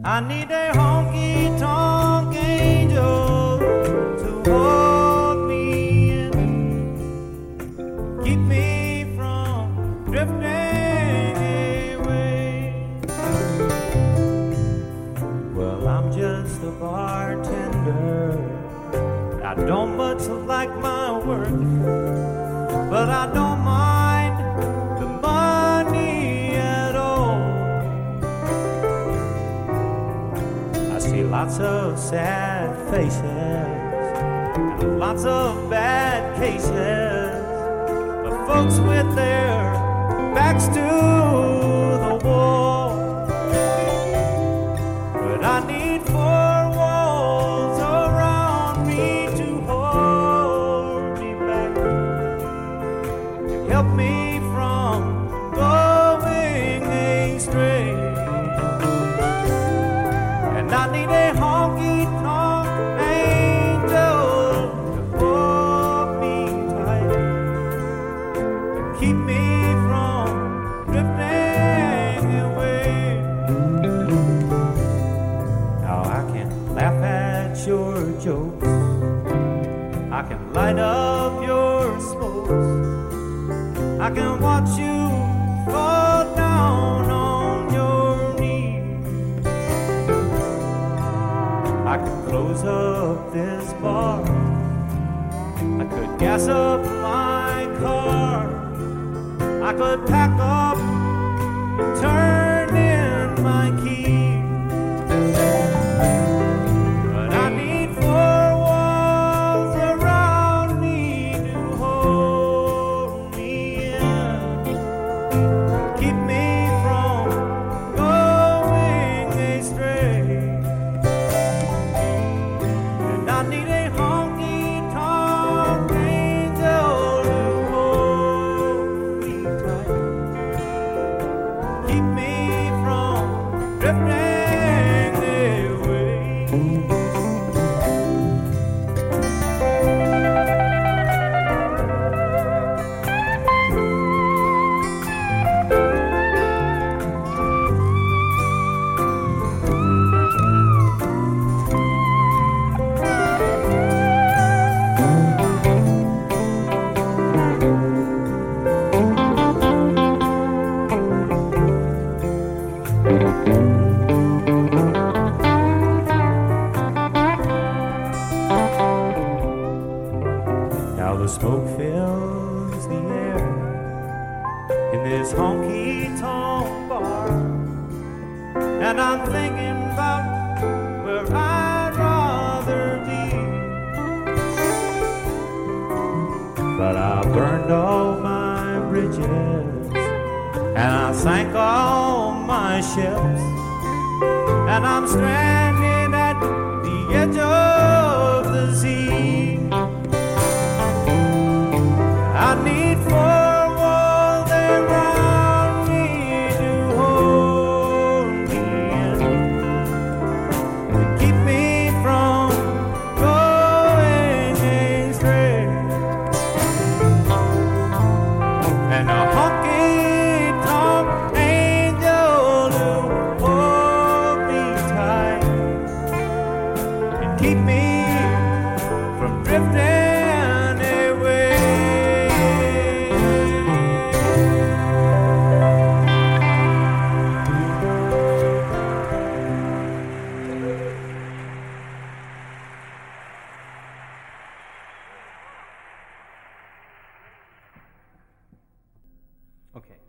I need a honky-tonk angel to hold me in, keep me from drifting away. Well, I'm just a bartender. I don't much like my work, but I don't mind the money at all. I see lots of sad faces and lots of bad cases of folks with their backs to the wall. But I need four walls around me to hold me back and help me from going astray. And I need a honky-tonk angel to hold me tight and keep me from drifting away. Now I can laugh at your jokes, I can light up your smokes, I can watch you fall down on your knees. I could close up this bar, I could gas up my car, I could pack up and turn in my key. But I need four walls around me to hold me in, keep me from going astray. And I need a honky-tonk angel to hold me tight, keep me from drifting away. Now the smoke fills the air in this honky-tonk bar, and I'm thinking about where I'd rather be. But I burned all my bridges, and I sank all my ships, and I'm stranded at the edge of the sea. I need four walls around me to hold me in, to keep me from going astray. And a honky-tonk angel to hold me tight and keep me from drifting away. Okay.